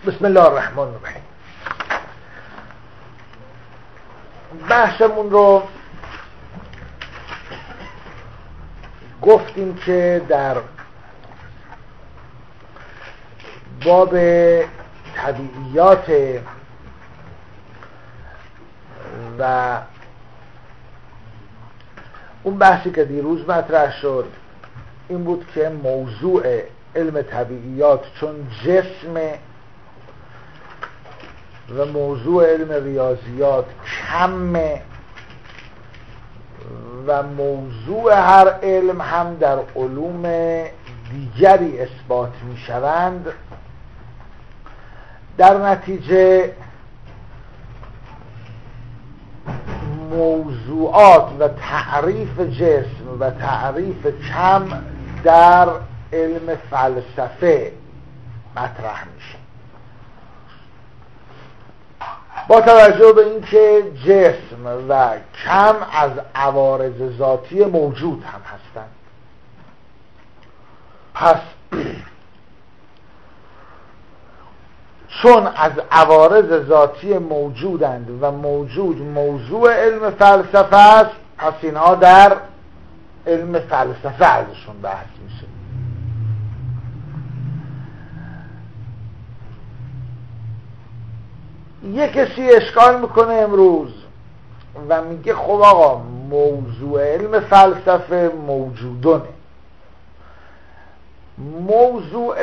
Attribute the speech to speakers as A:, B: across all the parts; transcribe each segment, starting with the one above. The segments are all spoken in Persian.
A: بسم الله الرحمن الرحیم. بحثمون رو گفتیم که در باب طبیعیات و اون بحثی که دیروز مطرح شد این بود که موضوع علم طبیعیات چون جسم و موضوع علم ریاضیات کمه و موضوع هر علم هم در علوم دیگری اثبات می شوند، در نتیجه موضوعات و تعریف جسم و تعریف کم در علم فلسفه مطرح میشه. با توجه به اینکه جسم و کم از عوارض ذاتی موجود هم هستند، پس چون از عوارض ذاتی موجودند و موجود موضوع علم فلسفه است، پس اینها در علم فلسفه ازشون بحث میشه. یه کسی اشکال میکنه امروز و میگه خب آقا موضوع علم فلسفه موجودونه، موضوع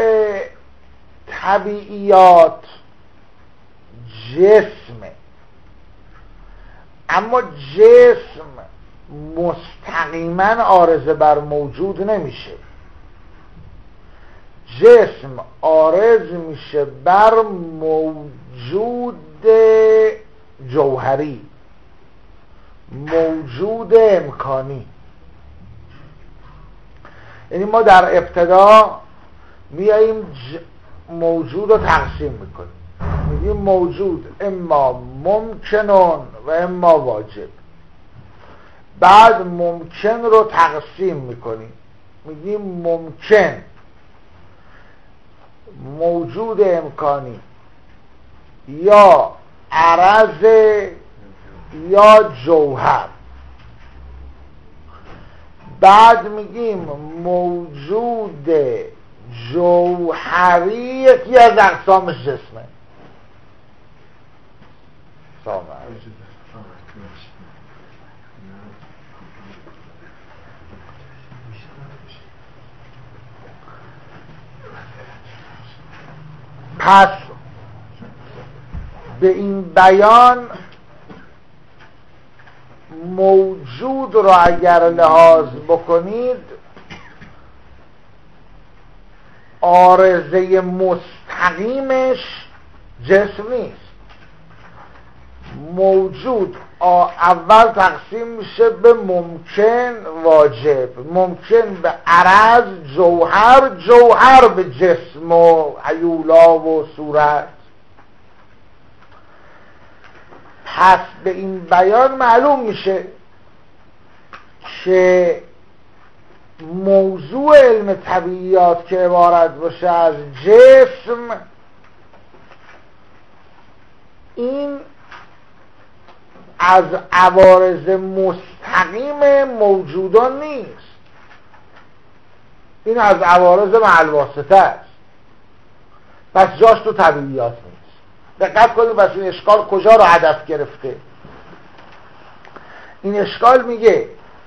A: طبیعیات جسمه، اما جسم مستقیما عارضه بر موجود نمیشه، جسم عارض میشه بر موجود جوهری، موجود امکانی. یعنی ما در ابتدا میاییم موجود رو تقسیم میکنیم، میگیم موجود اما ممکنون و اما واجب، بعد ممکن رو تقسیم میکنیم، میگیم ممکن موجود امکانی یا عرض یا جوهر، بعد میگیم موجود جوهری یکی از اقسامش جسمه. پس به این بیان موجود رو اگر لحاظ بکنید عارضه مستقیمش جسم نیست. موجود اول تقسیم میشه به ممکن واجب، ممکن به عرض جوهر، جوهر به جسم و هیولا و صورت. پس به این بیان معلوم میشه که موضوع علم طبیعیات که عبارت باشه از جسم، این از عوارض مستقیم موجودان نیست، این از عوارض معلواسطه است، پس جاش تو طبیعیات نیست. دقت کنید بس این اشکال کجا رو هدف گرفته. این اشکال میگه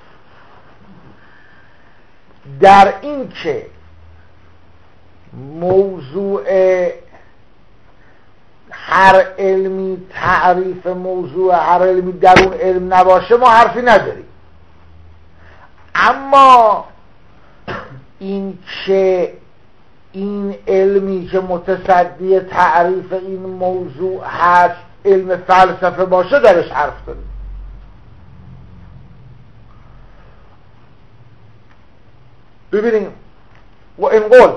A: در این که موضوع هر علمی تعریف موضوع هر علمی در اون علم نباشه ما حرفی نداریم، اما این که این علمی که متصدی تعریف این موضوع هست علم فلسفه باشه درش حرف داریم. ببینیم و این قلت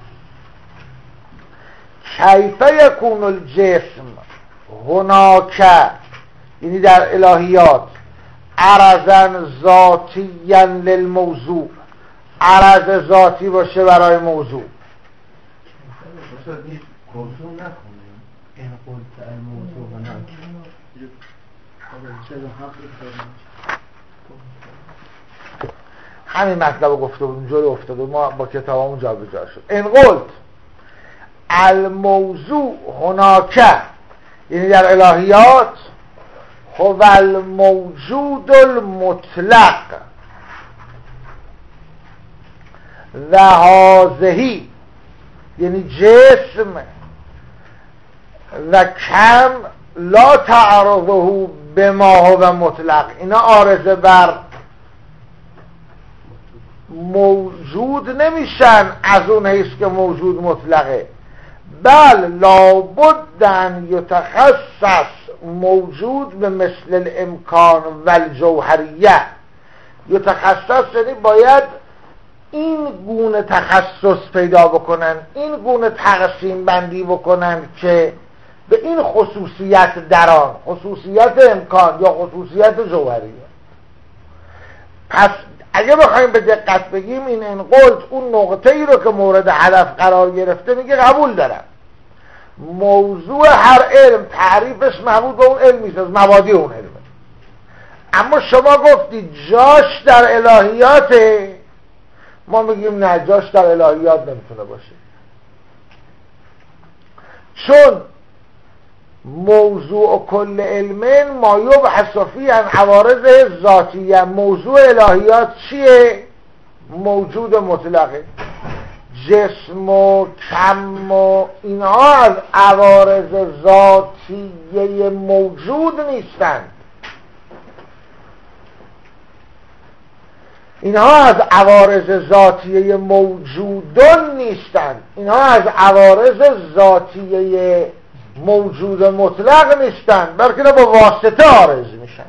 A: کیف یکون الجسم هناک، یعنی در الهیات، عرضا ذاتیا للموضوع، عرض ذاتی باشه برای موضوع.
B: شد نیست موضوع نخونیم این قلت الموضوع و نک
A: همین مطلب گفته بودیم جلو افتاده ما با کتابمون جا به جا شد. این قلت الموضوع هناکه یعنی در الهیات هو الموجود المطلق و هازهی یعنی جسم و کم لا تعرضه به ما هو مطلق، اینا عارضه بر موجود نمیشن از اون حیث که موجود مطلقه، بل لابد ان یتخصص موجود به مثل الامکان و الجوهریه. یتخصص یعنی باید این گونه تخصص پیدا بکنن، این گونه تقسیم بندی بکنن که به این خصوصیت در آن، خصوصیت امکان یا خصوصیت جوهریه. پس اگه بخوایم به دقت بگیم این قلت اون نقطه ای رو که مورد هدف قرار گرفته میگه قبول دارم موضوع هر علم تعریفش مربوط به اون علم نیست، از مبادی اون علمه. اما شما گفتید جاش در الهیاته، ما میگیم نه، جاش در الهیات نمیتونه باشه، چون موضوع کل علم ما یبحث فیه عن عوارض ذاتیه. موضوع الهیات چیه؟ موجود مطلقه. جسم و کم و اینها از عوارض ذاتیه موجود نیستند، اینها از عوارض ذاتیه موجودون نیستند، اینها از عوارض ذاتیه موجود مطلق نیستند، بلکه با واسطه عارض میشن.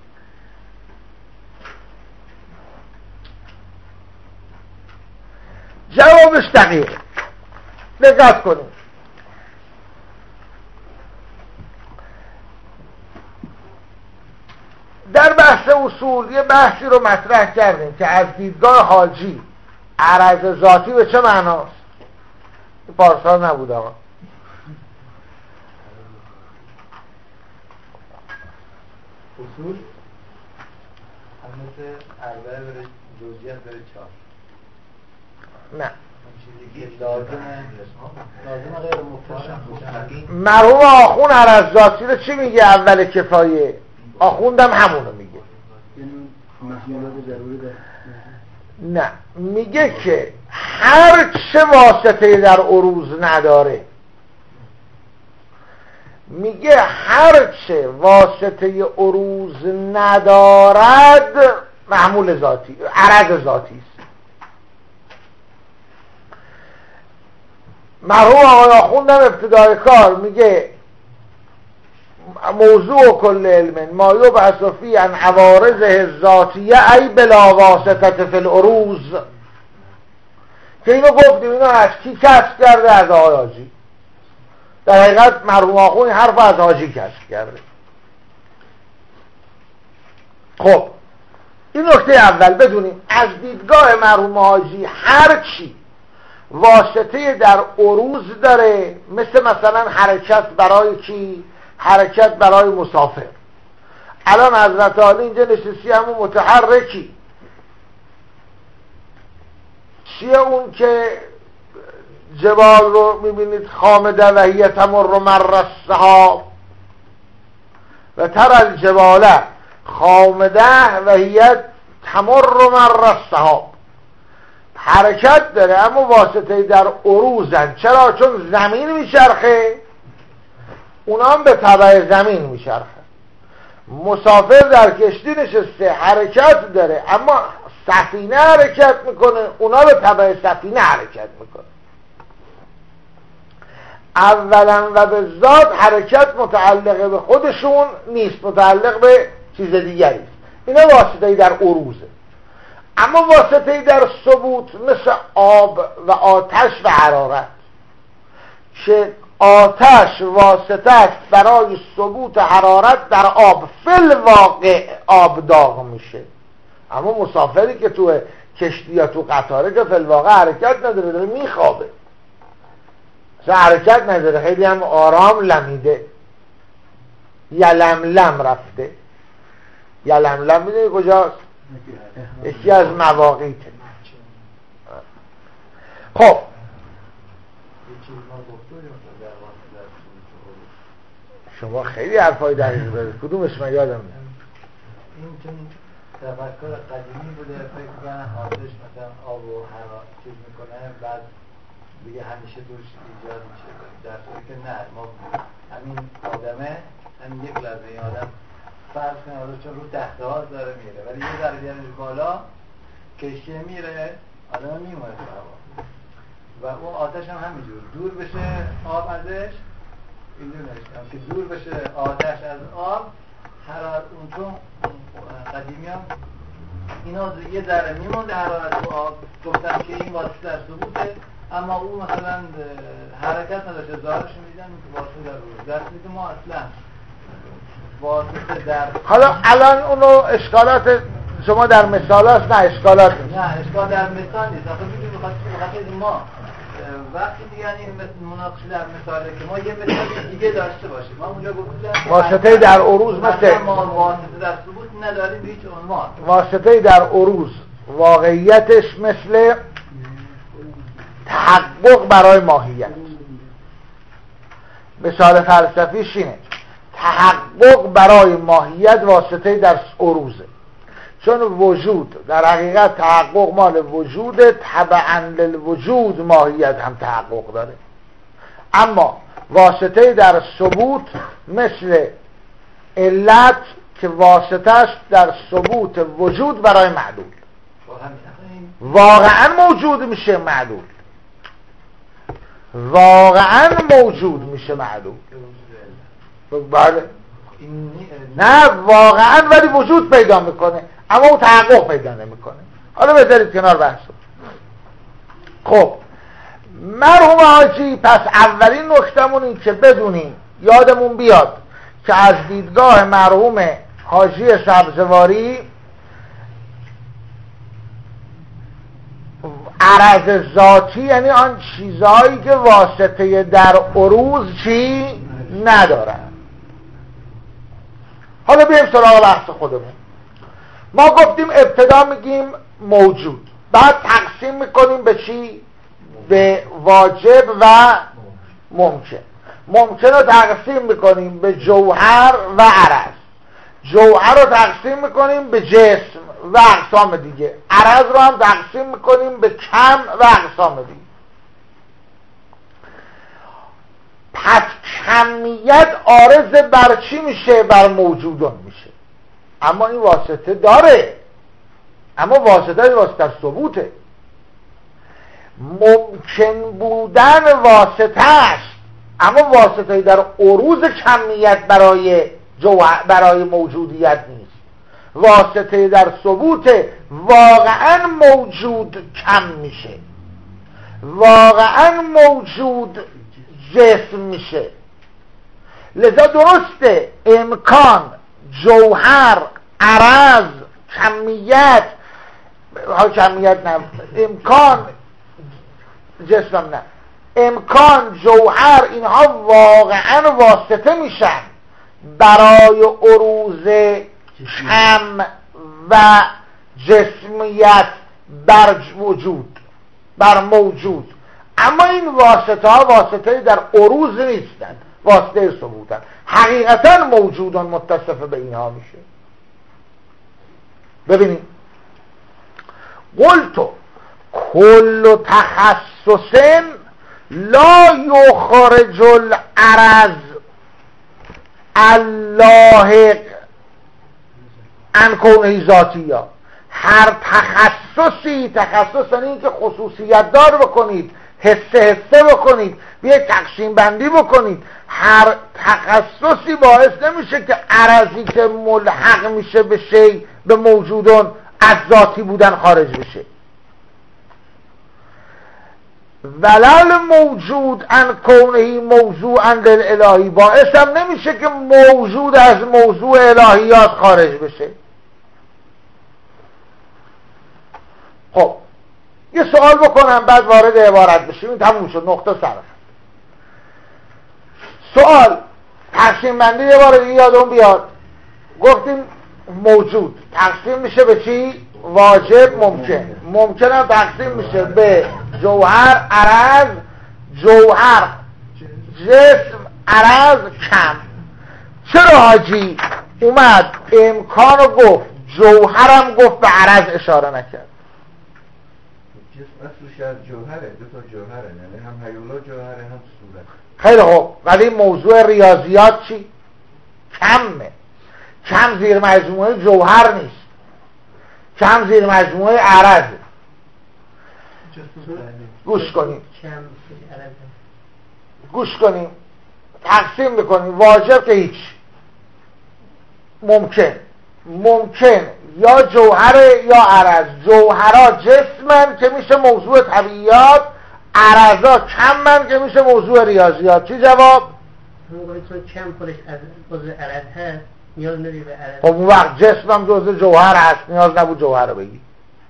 A: جوابش دقیقه، دقت کنیم. در بحث اصول یه بحثی رو مطرح کردیم که از دیدگاه حاجی عرض ذاتی به چه معناست؟ پارسال نبود آقا.
B: اصول همه اربعه بره جزئیات بره 4.
A: نه
B: لازم غیر مفرد.
A: مرحوم آخون عرض ذاتی رو چی میگه؟ اول کفایه آخوندم همونو میگه. نه، میگه که هر چه واسطه در عروض نداره، میگه هر چه واسطه عروض ندارد محمول ذاتی، عرض ذاتی است. مرحوم آقای آخوندم ابتدای کار میگه موضوع کل علم ما یبحث فیه عن عوارضه ذاتیه ای بلا واسطه فی العروض، که اینو گفتیم اینو از کی کسب کرده؟ از آقای حاجی. در حقیقت مرحوم آخون این حرف از حاجی کسب کرده. خب این نکته اول بدونیم از دیدگاه مرحوم حاجی هر چی واسطه در عروض داره، مثلا حرکت برای چی؟ حرکت برای مسافر. الان حضرت عالی اینجا نشستی همون متحرکی چیه؟ اون که جبال رو میبینید خامده و هی تمر مر السحاب و تر الجبال خامده و هی تمر مر السحاب، حرکت داره اما واسطه در عروضن. چرا؟ چون زمین میچرخه، اونا هم به تبع زمین میچرخه. مسافر در کشتی نشسته حرکت داره اما سفینه حرکت میکنه، اونا به تبع سفینه حرکت میکنه. اولا و به ذات حرکت متعلق به خودشون نیست، متعلق به چیز دیگری است. اینا واسطه در عروضه. اما واسطه در ثبوت مثل آب و آتش و حرارت، که آتش واسطه است برای ثبوت حرارت در آب، فل واقع آب داغ میشه. اما مسافری که تو کشتی یا تو قطاره که فل واقع حرکت نداره، داره میخوابه. اصلا حرکت نداره، خیلی هم آرام لمیده. یلملم رفته. یلملم میدونی کجاست؟ یکی از مواقیته. خب شما خیلی حرفای دقیق دارید، کدومش من یادم نمیاد.
B: این چون تفکر قدیمی بوده، فکر کنم آتش مثلا آب و هوا چیز میکنه، بعد دیگه همیشه توش ایجاد میشه، در صورتی که نه، ما همین آدمه، همین یک لحظه این آدم فرض کنه چون رو تخته ها داره میره، ولی یه ذره بیارنش بالا کشتی میره، آدم میمونه تو هوا و اون آتش هم همینجور دور بشه آب ازش، میدونش که دور بشه آتش از آب، حرارت اون چون قدیمی هم اینا یه ذره میمونده حرارت تو آب، گفتن که این واسطه در ثبوته، اما او مثلا حرکت نداشته، ظاهرش میدیدن که واسطه در روز، در صورتی ما اصلا واسطه در.
A: حالا الان اونو اشکالات شما در مثال هست، نه اشکالات نیست.
B: نه اشکال در مثال نیست، آخه میدونی بخاطر ما وقتی دیگه این مناقشه در مثاله که ما یه مثال دیگه داشته باشیم، ما اونجا گفتیم
A: واسطه در عروض مثل
B: ما واسطه در ثبوت نداریم به هیچ عنوان.
A: واسطه در عروض واقعیتش مثل تحقق برای ماهیت. مثال فلسفیش اینه، تحقق برای ماهیت واسطه در عروضه، چون وجود در حقیقت تحقق مال وجود، تبعاً للوجود ماهیت هم تحقق داره، اما واسطه در ثبوت مثل علت که واسطهش در ثبوت وجود برای معلول، واقعاً موجود میشه معلول، واقعاً موجود میشه معلول. بله نه واقعاً ولی وجود پیدا میکنه اما او تحقق پیدا نمیکنه. حالا بذارید کنار بحثو. خب مرحوم حاجی، پس اولین نکتمون این که بدونیم، یادمون بیاد که از دیدگاه مرحوم حاجی سبزواری عرض ذاتی یعنی آن چیزهایی که واسطه در عروض چی ندارن. حالا بریم سراغ بحث خودمون. ما گفتیم ابتدا میگیم موجود، بعد تقسیم میکنیم به چی؟ به واجب و ممکن. ممکن رو تقسیم میکنیم به جوهر و عرض، جوهر رو تقسیم میکنیم به جسم و اقسام دیگه، عرض رو هم تقسیم میکنیم به کم و اقسام دیگه. پس کمیت عارض بر چی میشه؟ بر موجودان میشه. اما این واسطه داره، اما واسطه ثبوته. ممکن بودن واسطه است، اما واسطه در عروض کمیت برای موجودیت نیست. واسطه در ثبوت واقعا موجود کم میشه، واقعا موجود جسم میشه. لذا درسته امکان، جوهر، عرض، کمیت نه، امکان جسم نه، امکان، جوهر، اینها واقعا واسطه میشن برای عروض کم و جسمیت بر وجود، بر موجود. اما این واسطه ها واسطه در عروض نیستن، واسطه ثبوتن. حقیقتا موجودان متصف به اینها میشه. ببینید قلتو کل تخصص لا یخرج العرض اللاحق عن کونه ذاتیه. هر تخصصی، تخصص یعنی این که خصوصیت دار بکنید، حسه بکنید، یک تقسیم بندی بکنید، هر تخصصی باعث نمیشه که عرضی که ملحق میشه به شی، به موجودان، از ذاتی بودن خارج بشه. ولل موجود ان کونه موضوعا للالهی، باعث هم نمیشه که موجود از موضوع الهیات خارج بشه. خب یه سوال بکنم بعد وارد عبارت بشیم، این تموم شد، نقطه سر. سوال تقسیم بندی یه بار دیگه یادمون بیاد. گفتیم موجود تقسیم میشه به چی؟ واجب ممکن. ممکن هم تقسیم میشه به جوهر عرض، جوهر جسم عرض کم. چرا حاجی اومد امکانو گفت جوهرم گفت به عرض اشاره نکرد؟
C: جسم اصلش از جوهره، دو تا جوهره، یعنی هم هیولا جوهره هم صورت.
A: خیلی خوب، ولی موضوع ریاضیات چی؟ کمه. کم زیر مجموعه جوهر نیست، کم زیر مجموعه عرضه. گوش کنیم گوش کنیم تقسیم بکنیم. واجب که هیچ، ممکن یا جوهره یا عرض. جوهرها جسمن که میشه موضوع طبیعیات، عرضا کمن که میشه موضوع ریاضیات. چی جواب؟
D: چون کم خودش از جزء عرض هست نیاز نداری به عرض.
A: خب اون وقت جسمم جزء جوهر هست، نیاز نبود جوهر رو بگی.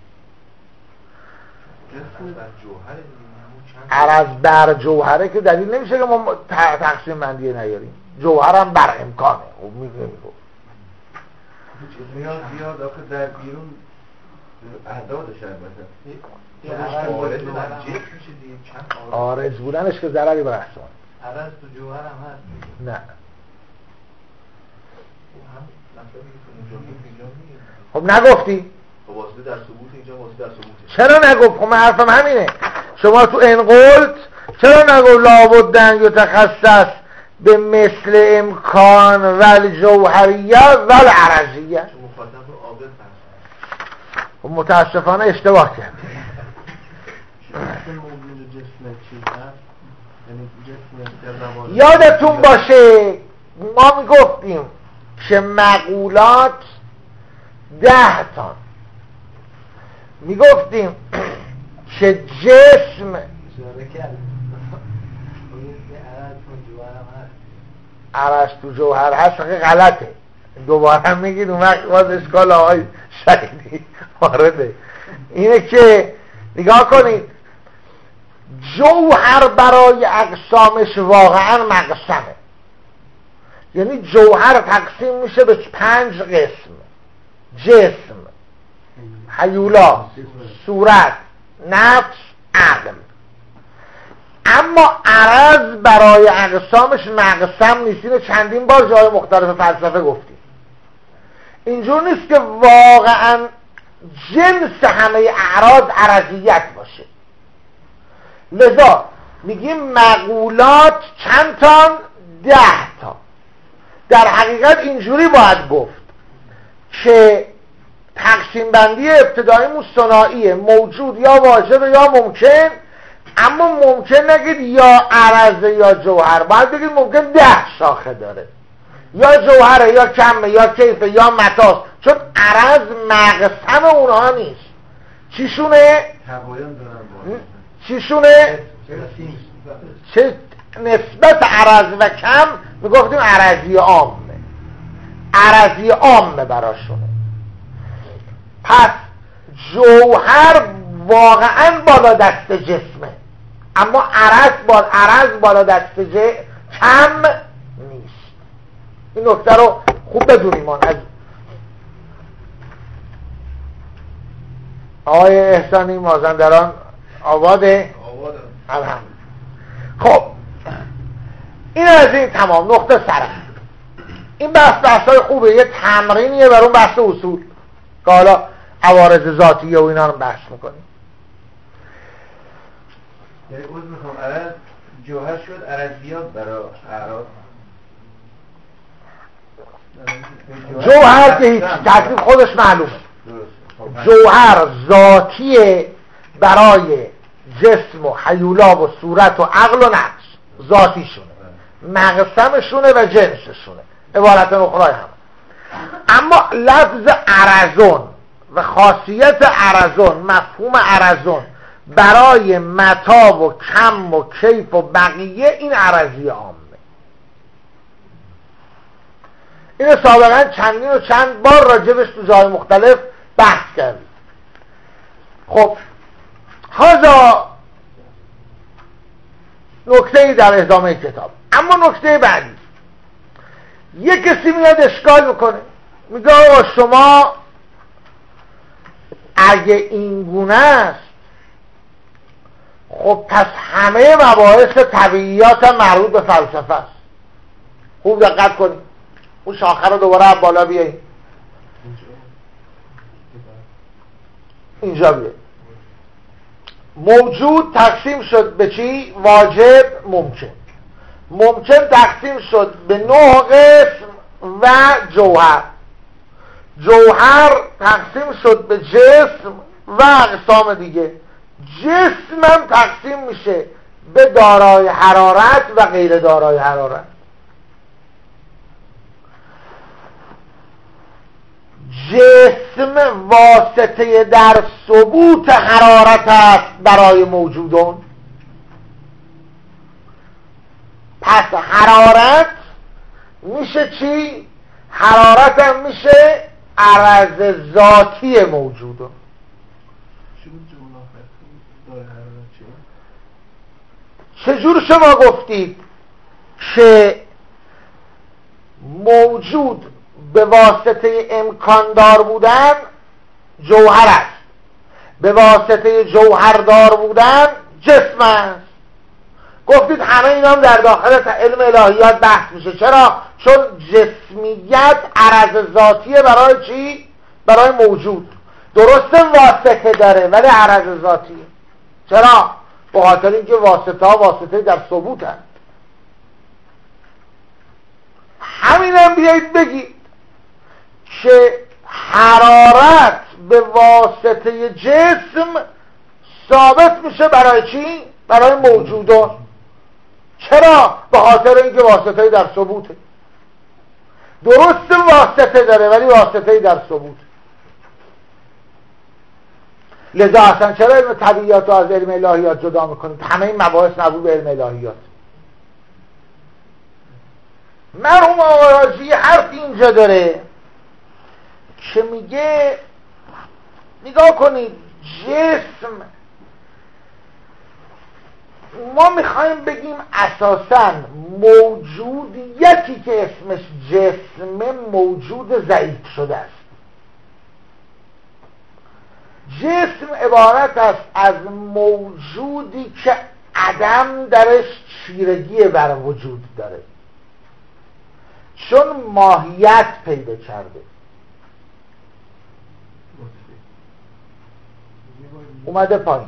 A: عرض بر جوهره که دلیل نمیشه که ما تقسیم بندی نیاریم. جوهرم بر امکانه. خب میگم
C: میاد بیاد آخه در بیرون اعدادش البته
A: عارض بودنش که ضرری به احسان.
B: عرض تو جوهر هم هست؟
A: نه. خب نگفتی؟
E: خب واسطه در ثبوت اینجا واسطه در ثبوت.
A: چرا نگفت؟ خب من حرفم همینه. شما تو انقلت چرا نگفت لابد یتخصص به مثل امکان ول جوهریه ول عرضیه؟
E: چون مخاطب رو عاقل فرض.
A: خب متاسفانه اشتباه کرد. یادتون باشه ما میگفتیم که مقولات 10 تا، میگفتیم که جسم عرض تو جوهر هست که غلطه. دوباره میگید اون وقت باز اشکال آقای شهیدی وارده. اینه که نگاه کنید جوهر برای اقسامش واقعا مقسمه. یعنی جوهر تقسیم میشه به 5 قسم: جسم، هیولا، صورت، نفس، عقل. اما عرض برای اقسامش مقسم نیست. اینو چندین بار جای مختلف فلسفه گفتیم. اینجور نیست که واقعا جنس همه اعراض عرضیت باشه. لذا میگیم مقولات چند تان؟ 10 تا. در حقیقت اینجوری باید گفت که تقسیم بندی ابتداییمون ثنائیه: موجود یا واجب یا ممکن. اما ممکن نگید یا عرضه یا جوهر، باید بگید ممکن 10 شاخه داره، یا جوهره یا کمه یا کیفه یا متاست. چون عرض مقسم اونها نیست. چیشونه؟ چیشونه؟ چه نسبت عرض و کم میگفتیم عرضی عامه. عرضی عامه براشونه. پس جوهر واقعا بالا دست جسمه، اما عرض بالا دست کم نیست. این نکته رو خوب بدونیم. از آقای احسانی مازندران آباده. الحمد. خب این از این تمام. نقطه سر این بحثای خوبه، یه تمرینیه بر اون بحث اصول که حالا عوارض ذاتیه و اینا رو بحث میکنیم.
C: یعنی عوض میخوام عرض جوهر شد عرضیات برای اعراض.
A: جوهر که هیچ تکلیف خودش معلومه. جوهر ذاتیه برای جسم و هیولا و صورت و عقل و نفس، ذاتیشونه، مقسمشونه و جنسشونه، عبارت اخرى هم. اما لفظ عرضون و خاصیت عرضون، مفهوم عرضون برای متا و کم و کیف و بقیه، این عرضی عامه. اینو سابقا چندین و چند بار راجبش تو جای مختلف بحث کردیم. خب هذا نکته‌ای در ادامه کتاب. اما نکته بعدی، یک کسی میاد اشکال میکنه، میگه آقا شما اگه این گونه است خب پس همه مباحث طبیعیات هم مربوط به فلسفه است. خوب دقت کنید، اون شاخه رو دوباره از بالا بیایید، اینجا بیایید. موجود تقسیم شد به چی؟ واجب، ممکن. ممکن تقسیم شد به 9 قسم و جوهر. جوهر تقسیم شد به جسم و اقسام دیگه. جسم هم تقسیم میشه به دارای حرارت و غیر دارای حرارت. جسم واسطه در ثبوت حرارت است برای موجودون. پس حرارت میشه چی؟ حرارت هم میشه عرض ذاتی موجودون. چجور شما گفتید که موجود به واسطه امکاندار بودن جوهر است، به واسطه جوهردار بودن جسم است؟ گفتید همه اینا هم در داخل علم الهیات بحث میشه. چرا؟ چون جسمیت عرض ذاتیه برای چی؟ برای موجود. درسته واسطه داره ولی عرض ذاتیه. چرا؟ به خاطر اینکه واسطه ها واسطه در ثبوت هست. همینم بیایید بگید که حرارت به واسطه جسم ثابت میشه برای چی؟ برای موجودان. چرا؟ به خاطر اینکه واسطه در ثبوته. درسته واسطه داره ولی واسطه در ثبوت. لذا اصلا چرا علم طبیعیات رو از علم الهیات جدا میکنید؟ همه این مباحث مربوط به علم الهیات. مرحوم آقای حاجی حرف اینجا داره که میگه نگاه کنید، جسم ما میخوایم بگیم اساساً موجودیتی که اسمش جسم موجود ضعیف شده است. جسم عبارت است از موجودی که عدم درش چیرگی بر وجود داره، چون ماهیت پیدا کرده. اومده پایین.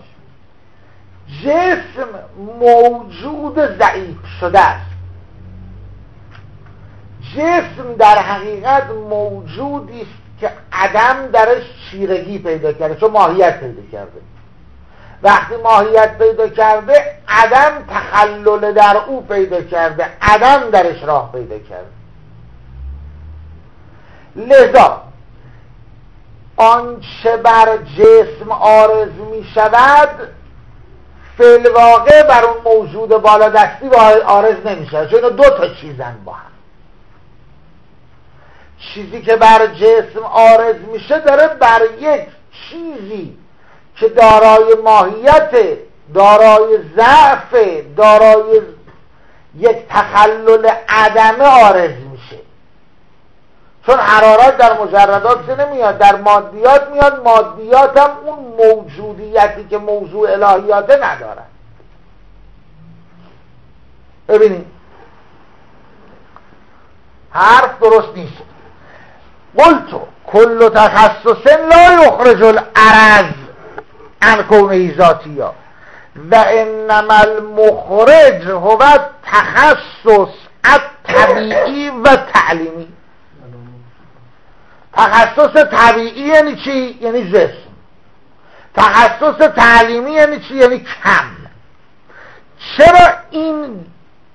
A: جسم موجود ضعیف شده است. جسم در حقیقت موجودی است که عدم درش چیرگی پیدا کرده، چون ماهیت پیدا کرده. وقتی ماهیت پیدا کرده عدم تخلل در او پیدا کرده، عدم درش راه پیدا کرده. لذا آنچه بر جسم عارض می شود فی الواقع بر اون موجود بالادستی عارض نمی شود، چون دو تا چیزن با هم. چیزی که بر جسم عارض میشه داره بر یک چیزی که دارای ماهیت، دارای ضعف، دارای یک تخلل عدمه عارض میشه. چون حرارت در مجردات نمیاد، در مادیات میاد. مادیات هم اون موجودیتی که موضوع الهیاته ندارن. ببینید حرف درست نیست. قلتو کل تخصص لا یخرج العرض عن کونه ذاتیا و انما المخرج هو تخصص الطبیعی و تعلیمی. تخصص طبیعی یعنی چی؟ یعنی جسم. تخصص تعلیمی یعنی چی؟ یعنی کم. چرا این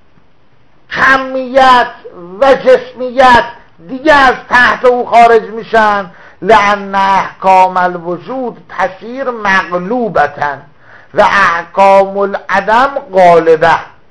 A: کمیت و جسمیت دیگه از تحت او خارج میشن؟ لأن احکام الوجود تصیر مغلوبتن و احکام العدم غالبه.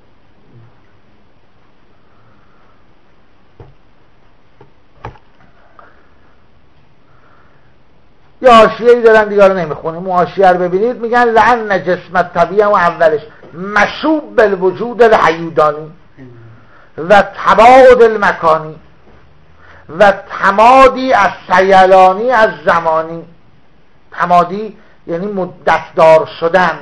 A: یه حاشیه‌ای دارن دیگه رو نمیخونیم، اون حاشیه رو ببینید. میگن لأن جسم الطبیعه و اولش مشوب بالوجود الحیودانی. و تباعد المکانی و تمادی از سیلانی از زمانی. تمادی یعنی مدتدار شدن.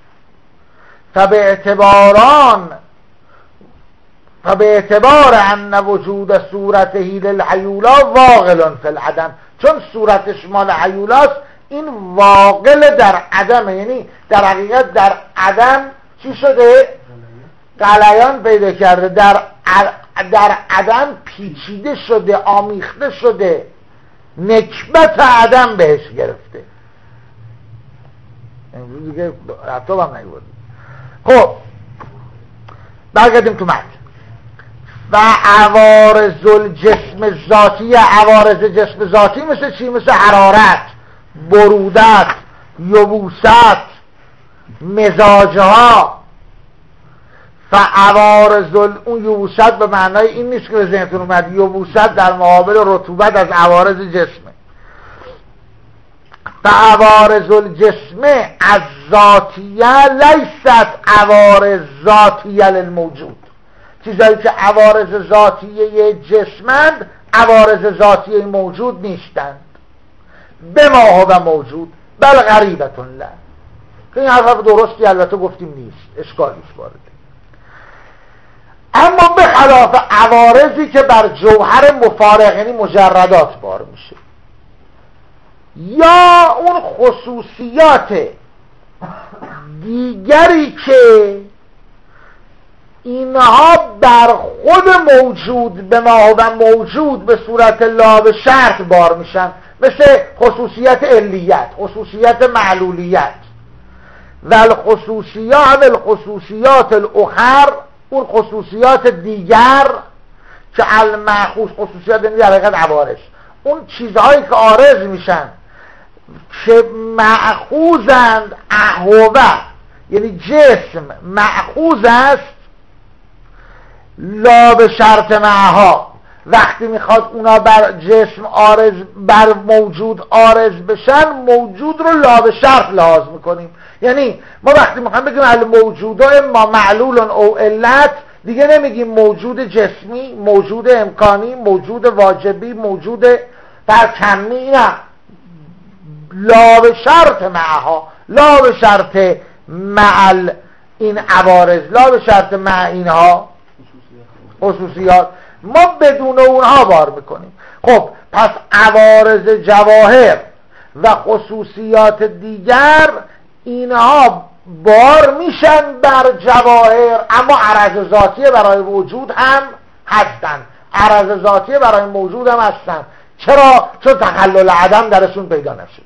A: فباعتبار ان وجود صورته للحیولا واقل فی العدم، چون صورتش مال حیولاست این واقل در عدمه، یعنی در حقیقت در عدم چی شده؟ غلیان پیدا کرده، در عدم پیچیده شده، آمیخته شده، نکبت عدم بهش گرفته. امروز دیگه رفتاب هم نگوردیم. خب برگردیم تو متن. و عوارض الجسم ذاتی، عوارض جسم ذاتی مثل چی؟ مثل حرارت، برودت، یبوست، مزاجها. فعوارض اون یبوست به معنای این نیست که به ذهنتون اومد، یبوست در مقابل رطوبت از عوارض جسمه. فعوارض الجسم از ذاتیه لیست عوارض ذاتیه للموجود. چیزایی که عوارض ذاتیه جسمند عوارض ذاتیه موجود نیستند. به ما هو موجود بل غریبتون له. که این حرف درستی البته گفتیم نیست، اشکالیش وارده. اما به خلاف عوارضی که بر جوهر مفارق یعنی مجردات بار میشه، یا اون خصوصیات دیگری که اینها بر خود موجود به ما و موجود به صورت لا به شرط بار میشن، مثل خصوصیت علیت، خصوصیت معلولیت. و الخصوصیات الاخر، اون خصوصیات دیگر که المأخوذ، خصوصیات در حقیقت عوارض، اون چیزهایی که عارض میشن که مأخوذند اهوه، یعنی جسم مأخوذ است لا به شرط معها. وقتی میخواد اونا بر جسم عارض، بر موجود عارض بشن، موجود رو لا به شرط لحاظ میکنیم. یعنی ما وقتی میخوایم بگیم الموجود اما معلول او علت، دیگه نمیگیم موجود جسمی، موجود امکانی، موجود واجبی، موجود در کمی، نه، لا به شرط معها، لا به شرط مع این عوارض، لا به شرط مع اینها خصوصیات، ما بدون اونها بار میکنیم. خب پس عوارض جواهر و خصوصیات دیگر اینها بار میشن بر جواهر، اما عرض ذاتیه برای وجود هم هستن، عرض ذاتیه برای موجود هم هستن. چرا؟ چون تخلل عدم درشون پیدا نشده.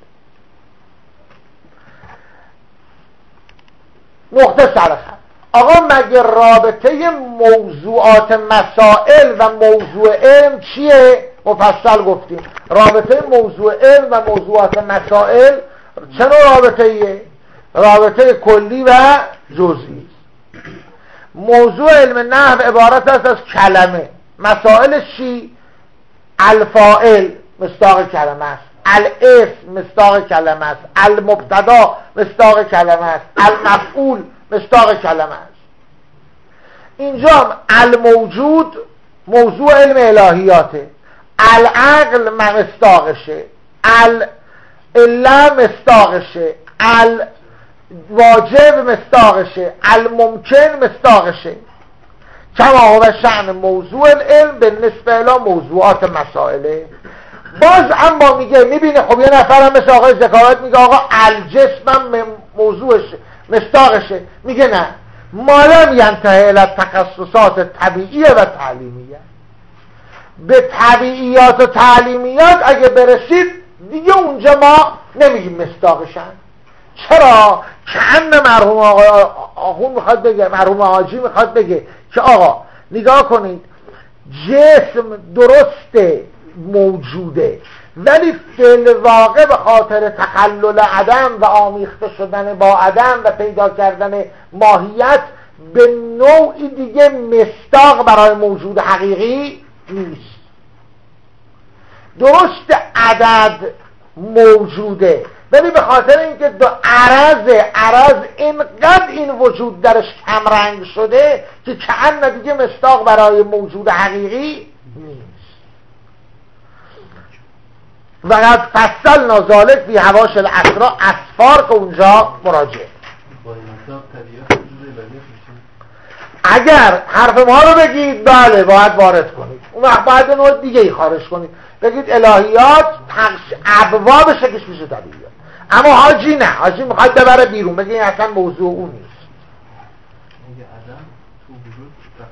A: نقطه سرخط. آقا مگه رابطه موضوعات مسائل و موضوع علم چیه؟ مفصل گفتیم رابطه موضوع علم و موضوعات مسائل چه نوع رابطه ایه؟ رابطه کلی و جزئی. موضوع علم نحو عبارت است از کلمه. مسائل چی؟ الفاعل مصداق کلمه است، الاسم مصداق کلمه است، المبتدا مصداق کلمه است، المفعول مصداق کلمه است. اینجا الموجود موضوع علم الهیاته، العقل مصداقشه، العله مصداقشه، الواجب مصداقشه، الممکن مصداقشه. کما هو شأن موضوع العلم به نسبه الی موضوعات مسائله. باز اما میگه، میبینه خب یه نفرم مثل آقای ذکاوت میگه آقا الجسمم موضوعش مصداقشه، میگه نه، مالم ینتهی الی تخصصات طبیعیه و تعلیمیه. به طبیعیات و تعلیمیات اگه برسید دیگه اونجا ما نمیگیم مصداقشن. چرا؟ چند مرحوم آقا میخواد بگه، مرحوم حاجی میخواد بگه که آقا نگاه کنید، جسم درسته موجوده، ولی فی الواقع به خاطر تخلل عدم و آمیخته شدن با عدم و پیدا کردن ماهیت به نوعی دیگه مصداق برای موجود حقیقی نیست. درست عدد موجوده، ولی به خاطر اینکه دو عرض اینقدر این وجود درش کمرنگ شده که کأن دیگه مصداق برای موجود حقیقی نیست. وقد فصلنا ذلک فی حواشی الاسرار اسفار که اونجا مراجعه. اگر حرف ما رو بگید بله باید وارد کنید، اون وقت باید نوع دیگه ای خارج کنید، بگید الهیات ابوابش یکیش میشه طبیعیات. اما حاجی نه، حاجی میخواد ببره بیرون، بگه این اصلا موضوع اون نیست.
E: میگه عدم تو وجود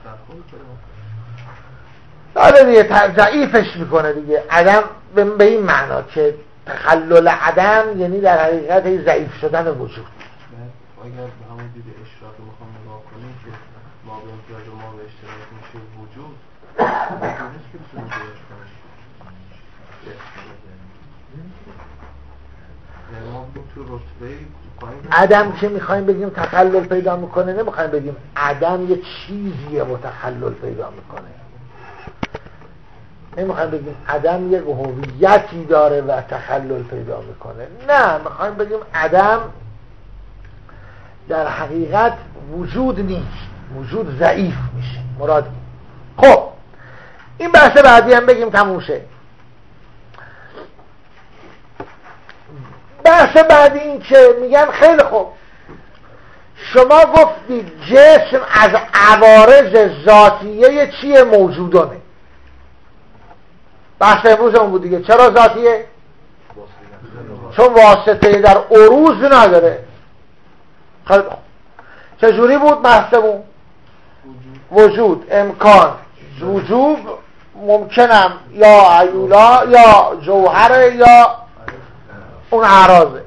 E: تخلل
A: داره دیگه ضعیفش میکنه دیگه. عدم به این معنا که تخلل عدم یعنی در حقیقت ضعیف شدن وجود.
E: اگر به همون دید اشراق میخوام نگاه کنیم که ما به امتیاز ما به اشتراک میشه وجود نیست که بسید نگاهش کنیم. یعنی ما بگیم تو رتبه
A: عدم که میخوایم بگیم تخلل پیدا میکنه، نمیخوایم بگیم عدم یه چیزیه و تخلل پیدا میکنه، نمیخوایم بگیم عدم یک هویتی داره و تخلل پیدا میکنه، نه، میخوایم بگیم عدم در حقیقت وجود نیست، وجود ضعیف میشه مراد. خب این بحث بعدی هم بگیم تموم شه. بحث بعدی این که میگن خیلی خوب شما گفتید جسم از عوارض ذاتیه چیه؟ موجودانه. بحث امروزمون بود دیگه. چرا ذاتیه؟ چون واسطه در عروض نداره. خیلی خوب چجوری بود بحثمون؟ وجود، امکان، وجوب، ممکنم یا عیولا یا جوهره یا اون اعراضه.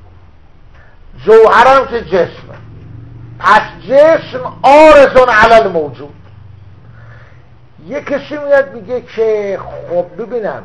A: جوهرم که جسمه، پس جسم عارض علی الموجود. یک کسی میاد میگه که خب ببینم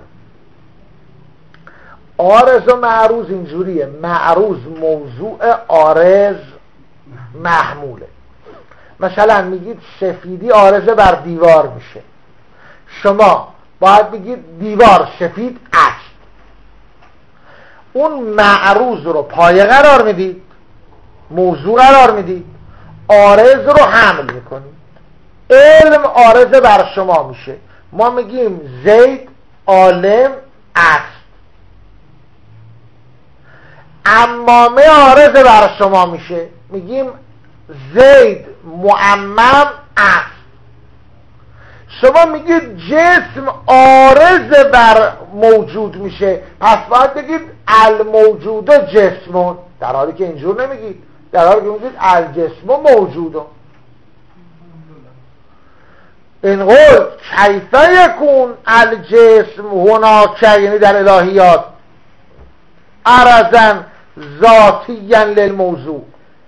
A: عارض و معروض اینجوریه، معروض موضوع، عارض محموله. مثلا میگید سفیدی عارضه بر دیوار میشه، شما باید بگید دیوار سفید است، اون معروض رو پایه قرار میدید، موضوع قرار میدید، عارض رو حمل میکنید، علم عارضه بر شما میشه. ما میگیم زید عالم است، عمامه عارضه بر شما میشه، میگیم زید معمم است. شما میگید جسم عارض بر موجود میشه، پس باید بگید الموجود جسمون، در حالی که اینجور نمیگید، در حالی که میگید الجسم موجودون. این قول کیفه یکون الجسم هناک، یعنی در الهیات عرضا ذاتیا للموضوع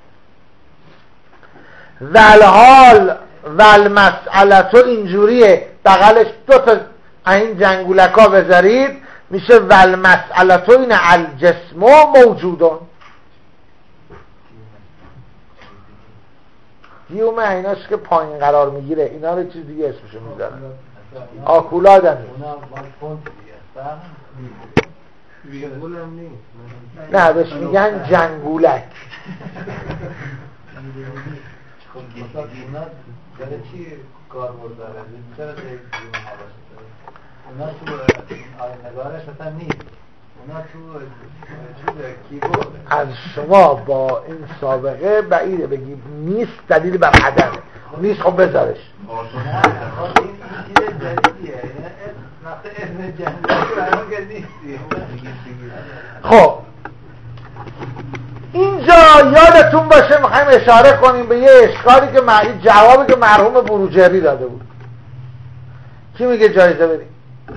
A: والحال والمسئلت اینجوریه، بغلش دو تا این جنگولکا بذارید میشه والمسئلت این الجسم موجودون. دیومه ایناست که پایین قرار میگیره، اینا رو چیز دیگه اسمشو میذارن، آکولاد هم نیست، نه بهش میگن جنگولک.
B: برای چی کار داره؟ چرا دیگه اونا تو نگارش مثلا نیست، اونا تو کیبورد.
A: از شما با این سابقه بعیده بگی نیست دلیل بر عدمه، نیست خب بذارش.
B: نه خب این چیز جدیدیه، مثلا اسم جنگی برای که نیستی.
A: خب اینجا یادتون باشه میخوایم اشاره کنیم به یه اشکالی که جوابی که مرحوم بروجردی داده بود. کی میگه جایزه بدیم؟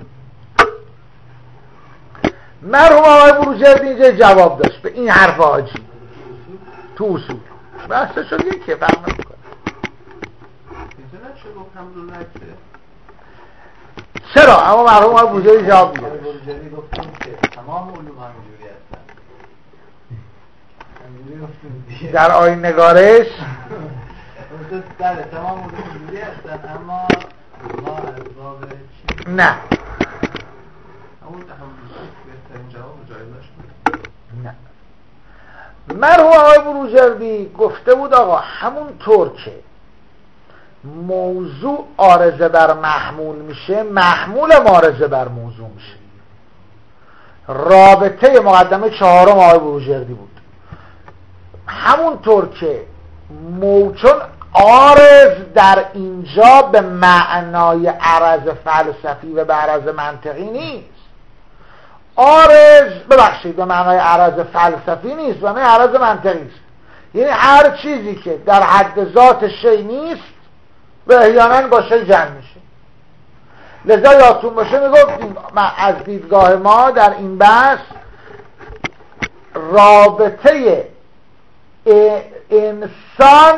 A: مرحوم آقای بروجردی اینجا جواب داشت به این حرف حاجی تو اصول بحثه شد یکیه فرق نمیکنه. چرا؟ اما مرحوم آقای بروجردی جواب میده.
B: بروجردی گفتیم که تمام علوم همینجوری هستن،
A: در آیین نگارش
B: بله تمام علوم همینجوری هستن، اما ما اسباب چی؟
A: نه
E: همون تحمل بهترین جواب جایزش
A: نه مرحوم آقای بروجردی گفته بود آقا همونطور که موضوع عارضه بر محمول میشه، محمول عارضه بر موضوع میشه. رابطه مقدمه چهارم آقای بروجردی بود. همونطور که چون عارض در اینجا به معنای عرض فلسفی و به عرض منطقی نیست. عارض به معنای عرض فلسفی نیست، به معنای عرض منطقی است. یعنی هر چیزی که در حد ذات شی نیست و احیانا با شی جمع میشه. لذا یادتون باشه میگفتیم از دیدگاه ما در این بحث رابطه انسان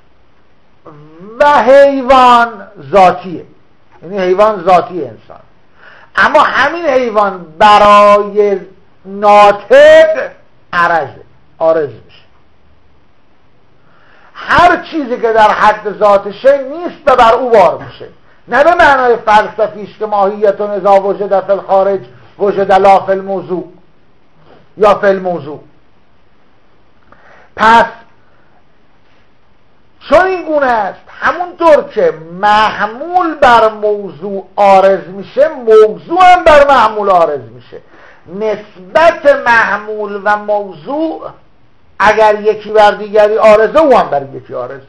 A: و حیوان ذاتیه، یعنی حیوان ذاتی انسان، اما همین حیوان برای ناطق عارض میشه. هر چیزی که در حد ذات شی نیست و بر او بار میشه، نه به معنای فلسفیش که ماهیت اذا وجد فی الخارج وجد لا فی الموضوع یا فی الموضوع. پس چون این گونه است، همونطور که محمول بر موضوع عارض میشه، موضوع هم بر محمول عارض میشه. نسبت محمول و موضوع اگر یکی بر دیگری عارضه، او هم بر یکی عارض.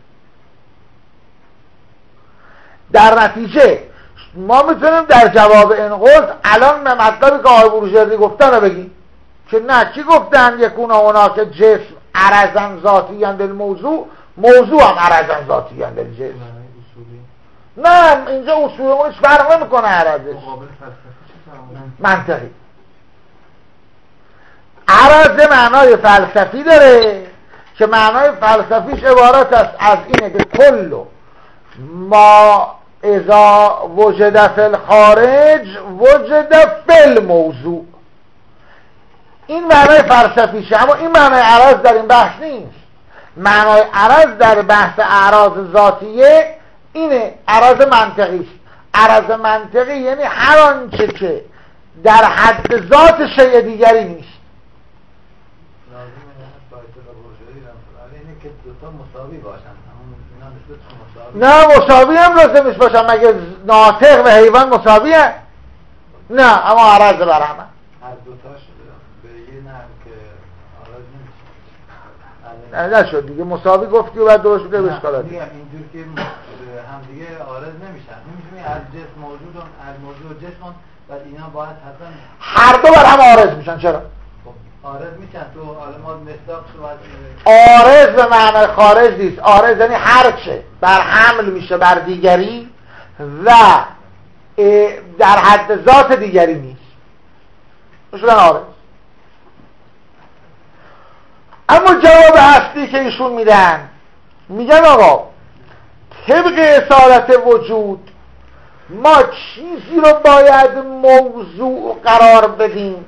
A: در نتیجه ما میتونیم در جواب این قول الان به مطلبی که آقای بروجردی گفتن رو بگیم که نه، چی گفتن؟ یکون اونا که جسم عرضاً ذاتیاً للموضوع، موضوع هم عرضاً ذاتیاً للجسم. نه اینجا اصولمون هیچ فرق نمیکنه عرضش. منطقی عرض معنای فلسفی داره که معنای فلسفیش عبارت است از اینه که کل ما اذا وجد فی الخارج وجد فی الموضوع. این معنای فلسفیشه، اما این معنای عرض در این بحث نیست. معنای عرض در بحث اعراض ذاتیه اینه، عرض منطقی است. عرض منطقی یعنی هر آنچه که در حد ذات شیء دیگری نیست.
B: اینه که دوتا مساوی باشن،
A: نه مساوی هم لازمش باشن، مگه ناطق و حیوان مساوی هست؟ نه، اما عرض بر همه.
B: هر دوتاش به یه نحو که عرض نمیشه.
A: نشد دیگه، مساوی گفتی و بعد درست بگه بشکالات.
B: میگم اینجور که هم دیگه عارض نمیشن. نمیشه از جسم موجود از موضوع جسم و اینا باید حتما
A: هر دو بر هم عارض میشن. چرا؟
B: عارض میشن تو عالمات مصداق شد.
A: عارض به معنی خارج نیست. عارض یعنی هر چه بر حمل میشه بر دیگری و در حد ذات دیگری نیست میشن عارض. اما جواب اصلی که ایشون میدن، میگن آقا طبق اصالت وجود ما چیزی رو باید موضوع قرار بدیم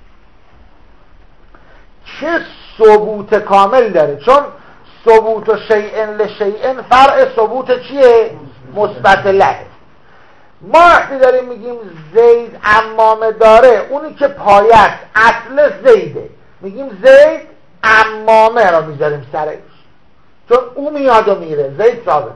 A: که ثبوت کامل داره، چون ثبوت شیء لشیء فرع ثبوت چیه؟ مثبت له. ما وقتی داریم میگیم زید عمامه داره، اونی که پایت اصل زیده، میگیم زید عمامه را میذاریم سرش، چون او میاد و میره، زید ثابته.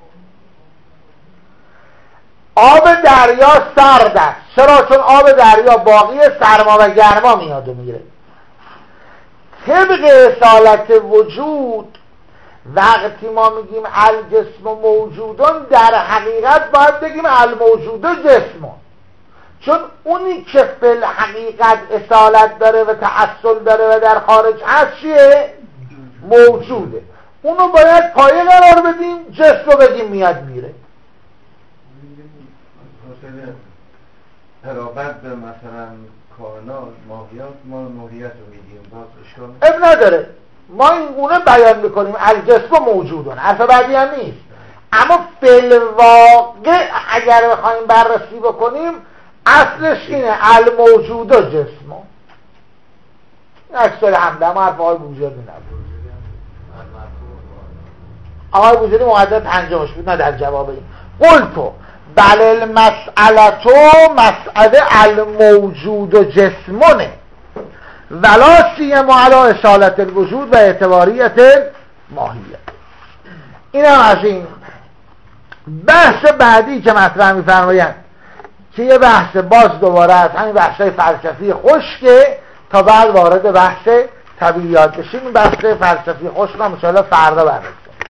A: آب دریا سرد است، چرا؟ چون آب دریا باقی، سرما و گرما میاد و میره. طبق اصالت وجود وقتی ما میگیم الجسم موجودون، در حقیقت باید بگیم الموجود جسمون، چون اونی که فی الحقیقت اصالت داره و تأصل داره و در خارج هست چیه؟ موجوده. اونو باید پایه قرار بدیم، جسم رو بگیم میاد میره.
C: قرابت به مثلا کائنات ماهیات، ما ماهیت رو میگیم، باز اشکال
A: اب نداره، ما این گونه بیان میکنیم الجسم موجودون، حرف بعدی هم نیست. اما فی الواقع اگر بخوایم بررسی بکنیم اصلش اینه الموجود جسم. اکثر حمله، اما حرف آقای بروجردی نبود. آقای بروجردی مقدم پنجمش بود، نه در جواب این. قلتو بل المسئلتو مسئله الموجود جسمونه. ولا سیما علی اصالت الوجود و اعتباریت الماهیت. این هم از این. بحث بعدی که مطرح می‌فرمایند که یه بحث باز دوباره از همین بحث‌های فلسفی خشکه تا بعد وارد بحث طبیعیات بشیم. این بحث فلسفی خشک هم ان شاءالله فردا بررسی